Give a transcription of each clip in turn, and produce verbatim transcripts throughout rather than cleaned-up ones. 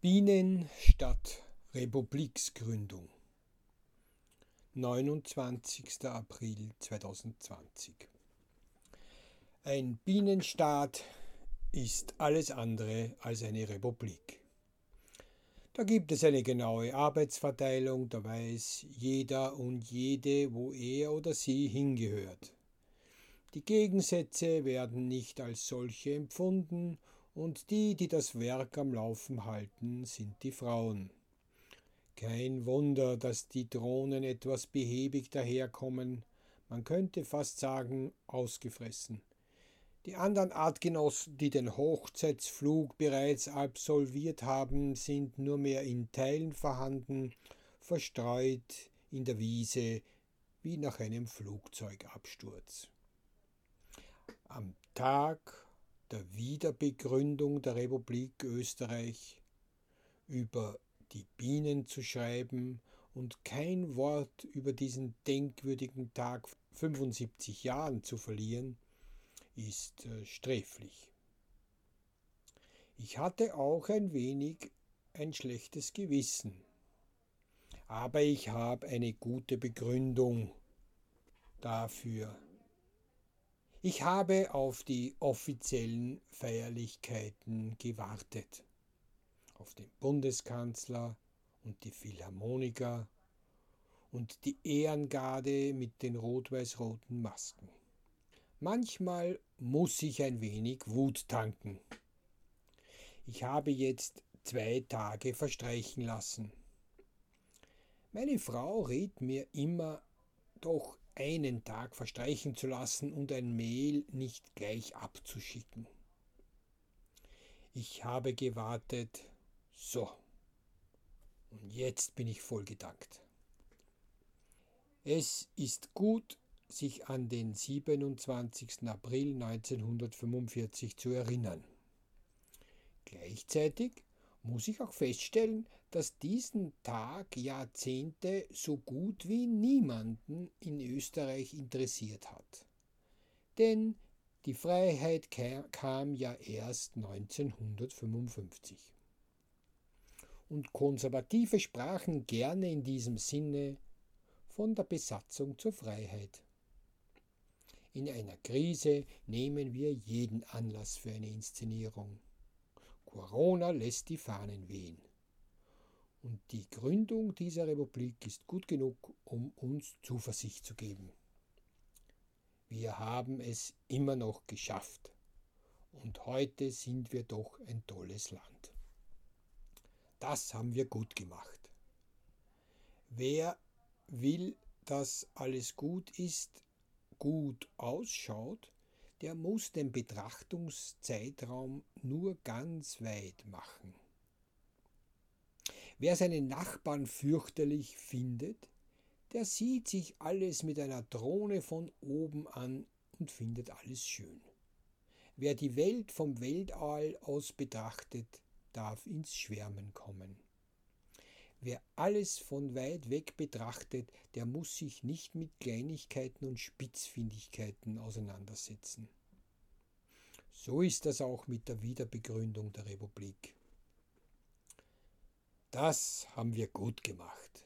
Bienen statt Republiksgründung. neunundzwanzigster April zweitausendzwanzig. Ein Bienenstaat ist alles andere als eine Republik. Da gibt es eine genaue Arbeitsverteilung, da weiß jeder und jede, wo er oder sie hingehört. Die Gegensätze werden nicht als solche empfunden, und die, die das Werk am Laufen halten, sind die Frauen. Kein Wunder, dass die Drohnen etwas behäbig daherkommen, man könnte fast sagen, ausgefressen. Die anderen Artgenossen, die den Hochzeitsflug bereits absolviert haben, sind nur mehr in Teilen vorhanden, verstreut in der Wiese wie nach einem Flugzeugabsturz. Am Tag der Wiederbegründung der Republik Österreich über die Bienen zu schreiben und kein Wort über diesen denkwürdigen Tag fünfundsiebzig Jahren zu verlieren, ist sträflich. Ich hatte auch ein wenig ein schlechtes Gewissen, aber ich habe eine gute Begründung dafür. Ich habe auf die offiziellen Feierlichkeiten gewartet, auf den Bundeskanzler und die Philharmoniker und die Ehrengarde mit den rot-weiß-roten Masken. Manchmal muss ich ein wenig Wut tanken. Ich habe jetzt zwei Tage verstreichen lassen. Meine Frau rät mir immer, doch einen Tag verstreichen zu lassen und ein Mail nicht gleich abzuschicken. Ich habe gewartet, so, und jetzt bin ich vollgedankt. Es ist gut, sich an den siebenundzwanzigsten April neunzehnhundertfünfundvierzig zu erinnern. Gleichzeitig muss ich auch feststellen, dass diesen Tag Jahrzehnte so gut wie niemanden in Österreich interessiert hat. Denn die Freiheit kam ja erst neunzehnhundertfünfundfünfzig. Und Konservative sprachen gerne in diesem Sinne von der Besatzung zur Freiheit. In einer Krise nehmen wir jeden Anlass für eine Inszenierung. Corona lässt die Fahnen wehen. Und die Gründung dieser Republik ist gut genug, um uns Zuversicht zu geben. Wir haben es immer noch geschafft. Und heute sind wir doch ein tolles Land. Das haben wir gut gemacht. Wer will, dass alles gut ist, gut ausschaut, der muss den Betrachtungszeitraum nur ganz weit machen. Wer seinen Nachbarn fürchterlich findet, der sieht sich alles mit einer Drohne von oben an und findet alles schön. Wer die Welt vom Weltall aus betrachtet, darf ins Schwärmen kommen. Wer alles von weit weg betrachtet, der muss sich nicht mit Kleinigkeiten und Spitzfindigkeiten auseinandersetzen. So ist das auch mit der Wiederbegründung der Republik. Das haben wir gut gemacht.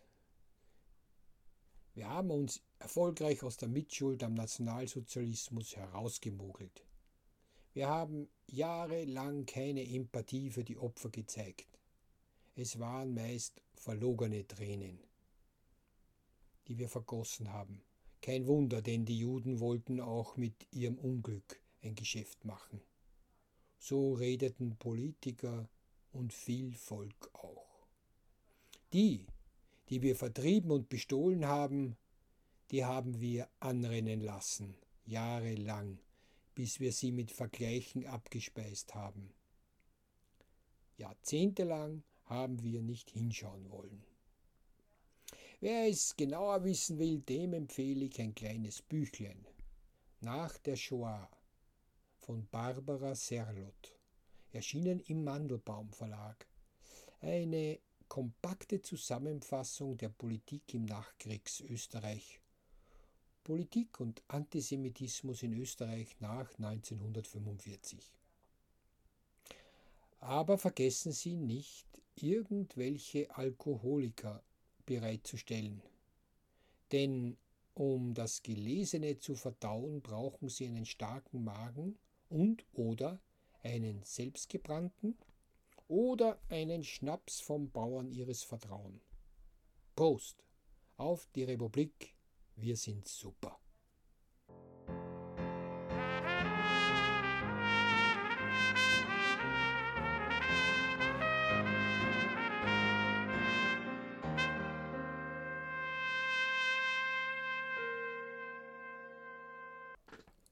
Wir haben uns erfolgreich aus der Mitschuld am Nationalsozialismus herausgemogelt. Wir haben jahrelang keine Empathie für die Opfer gezeigt. Es waren meist verlogene Tränen, die wir vergossen haben. Kein Wunder, denn die Juden wollten auch mit ihrem Unglück ein Geschäft machen. So redeten Politiker und viel Volk auch. Die, die wir vertrieben und bestohlen haben, die haben wir anrennen lassen, jahrelang, bis wir sie mit Vergleichen abgespeist haben. Jahrzehntelang haben wir nicht hinschauen wollen. Wer es genauer wissen will, dem empfehle ich ein kleines Büchlein. Nach der Shoah von Barbara Serlot, erschienen im Mandelbaum Verlag. Eine kompakte Zusammenfassung der Politik im Nachkriegs-Österreich. Politik und Antisemitismus in Österreich nach neunzehnhundertfünfundvierzig. Aber vergessen Sie nicht, irgendwelche Alkoholiker bereitzustellen. Denn um das Gelesene zu verdauen, brauchen sie einen starken Magen und oder einen selbstgebrannten oder einen Schnaps vom Bauern ihres Vertrauens. Prost auf die Republik, wir sind super.